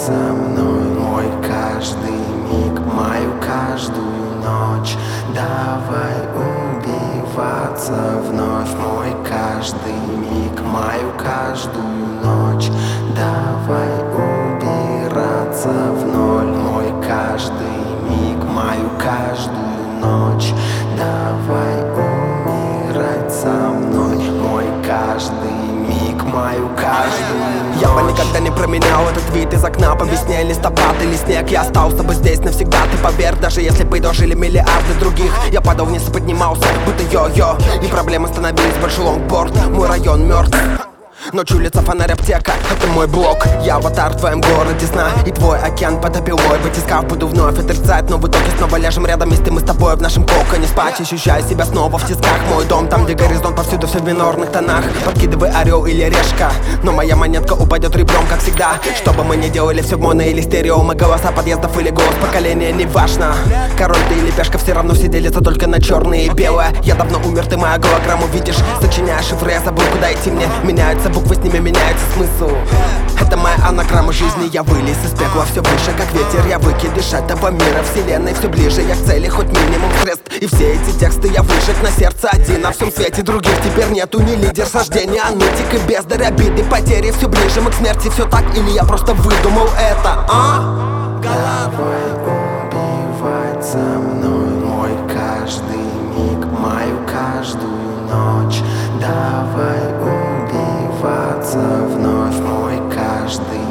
со мной мой каждый миг, мою каждую ночь. Давай убиваться вновь, мой каждый миг, мою каждую ночь. Давай убираться в ноль, мой каждый миг, мою каждую ночь. Давай умирать со мной, мой каждый миг, мою каждую ночь. Я бы никогда не променял этот вид из окна по весне, листопад или снег. Я остался бы здесь навсегда, ты поверь. Даже если бы дожили миллиарды других, я падал вниз и поднимался, будто йо-йо. И проблемы становились больше лонгборд. Мой район мертв, ночью улица, фонарь, аптека, это мой блок. Я аватар в твоем городе сна, и твой океан потопил мой. Батискаф буду вновь отрицать, но в итоге снова ляжем рядом. Если мы с тобой в нашем коконе спать, ощущаю себя снова в тисках. Мой дом там, где горизонт повсюду, все в минорных тонах. Подкидывай орел или решка, но моя монетка упадет ребром, как всегда. Что бы мы ни делали, все в моно или стерео. Мы голоса подъездов или голос поколения, не важно. Король ты или пешка, все равно все делятся только на черное и белое. Я давно умер, ты мою голограмму видишь. Сочиняешь шифры, я забыл, куда идти мне. Меняются буквы, с ними меняется смысл. Это моя анаграмма жизни. Я вылез из пекла все выше, как ветер. Я выкидыш этого мира, вселенной все ближе. Я к цели, хоть минимум средств. И все эти тексты я выжег на сердце один. На всем свете других теперь нету, не лидер сождения, а нытик и бездарь, обиды, потери. Все ближе мы к смерти, все так или я просто выдумал это, Давай убивать со мной мой каждый миг, мою каждую ночь. Давай убиваться вновь, мой каждый